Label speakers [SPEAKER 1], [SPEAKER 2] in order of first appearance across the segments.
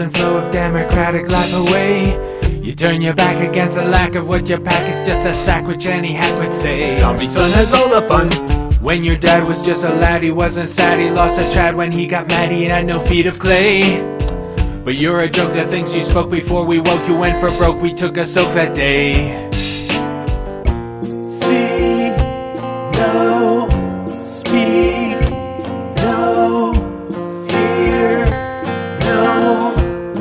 [SPEAKER 1] frozen flow of democratic life away. You turn your back against the lack of what you pack is just a sack, which any hack would say.
[SPEAKER 2] Zombie son has all the fun.
[SPEAKER 1] When your dad was just a lad, he wasn't sad, he lost a Chad. When he got mad, he had no feet of clay. But you're a joke, the things you spoke before we woke. You went for broke, we took a soak that day. See, no, speak, no, hear, no,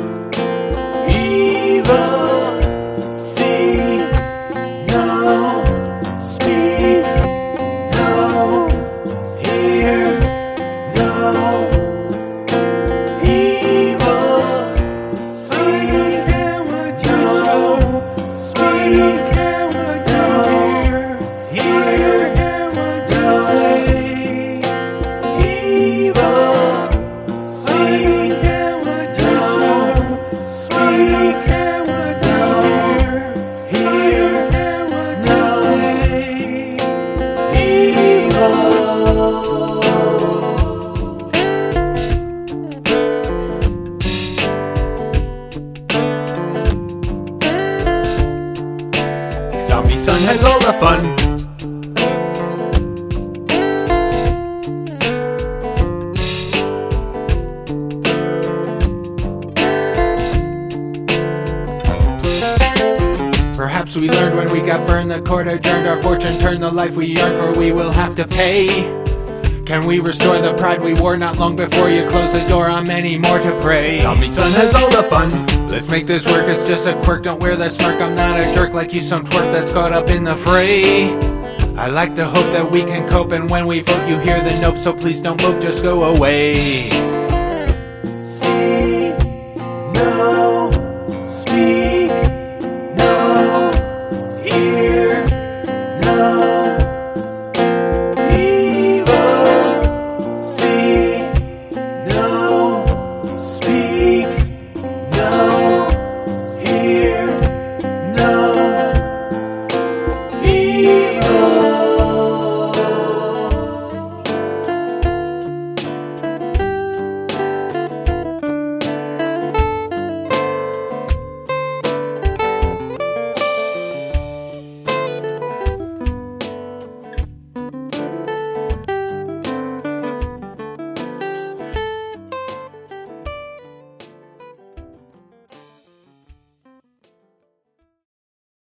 [SPEAKER 1] evil. See, no, speak, no, hear, no, evil. See, no, speak.
[SPEAKER 2] Zombie son has all the fun.
[SPEAKER 1] Perhaps we learned when we got burned, the court adjourned, our fortune turned, the life we yearn for we will have to pay. Can we restore the pride we wore not long before you close the door on many more to pray?
[SPEAKER 2] Zombie son has all the fun.
[SPEAKER 1] Let's make this work, it's just a quirk, don't wear the smirk. I'm not a jerk like you, some twerk that's caught up in the fray. I like to hope that we can cope, and when we vote you hear the nope, so please don't mope, just go away.